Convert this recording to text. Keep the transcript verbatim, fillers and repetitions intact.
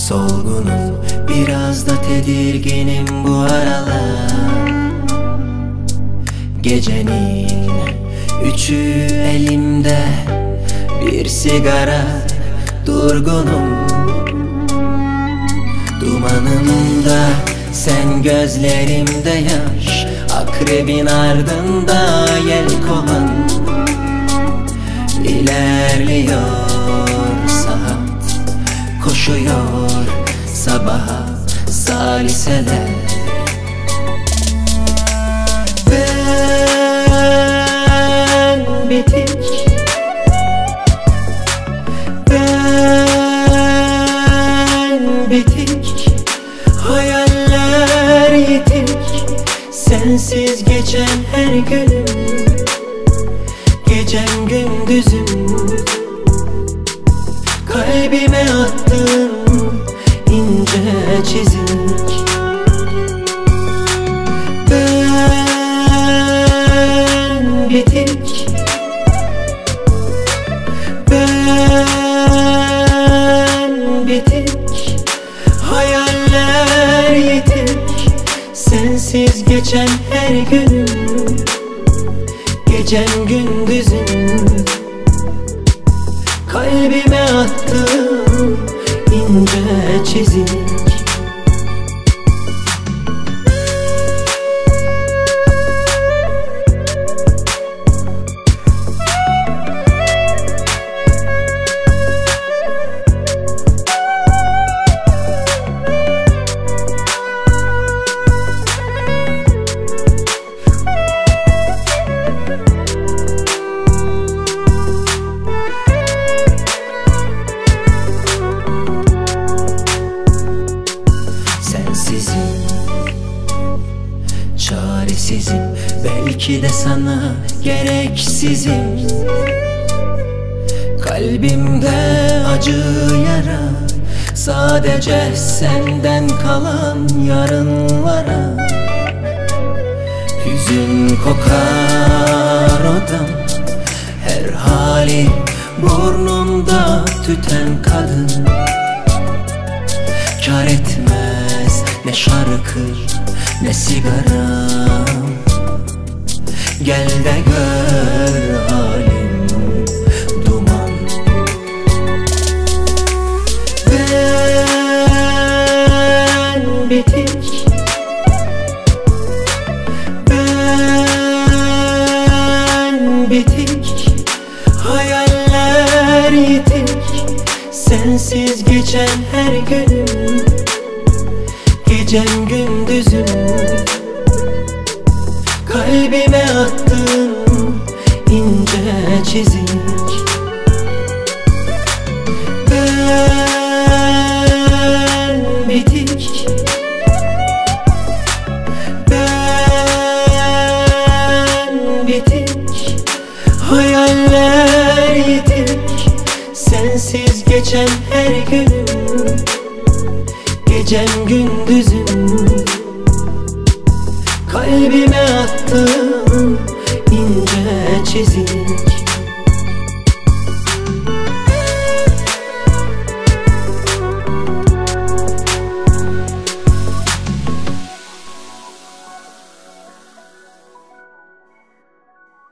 Solgunum, biraz da tedirginim bu aralar. Gecenin üçü elimde, bir sigara, durgunum. Dumanımda sen, gözlerimde yaş, akrebin ardında yelkovan. İlerliyor saat, koşuyor sabaha saliseler. Ben bitik, ben bitik, hayaller yitik, sensiz geçen her günüm, gecem gündüzüm. Kalbime attım ince çizik. Ben bitik, ben bitik, hayaller yitik, sensiz geçen her günüm, gecem gündüzüm. Kalbime attım ince çizik. Çaresizim, belki de sana gereksizim. Kalbimde acı yara, sadece senden kalan yarınlara. Hüzün kokar odam, her hali burnumda tüten kadın. Kâr etmez ne şarkı ne sigaram, gel de gör halim duman. Ben bitik, ben bitik, hayaller yitik, sensiz geçen her günüm, gecem gündüzüm. Kalbime attım ince çizik. Ben bitik, ben bitik, hayaller yitik, sensiz geçen her günüm, gecem gündüzüm. Kalbime attım ince çizik.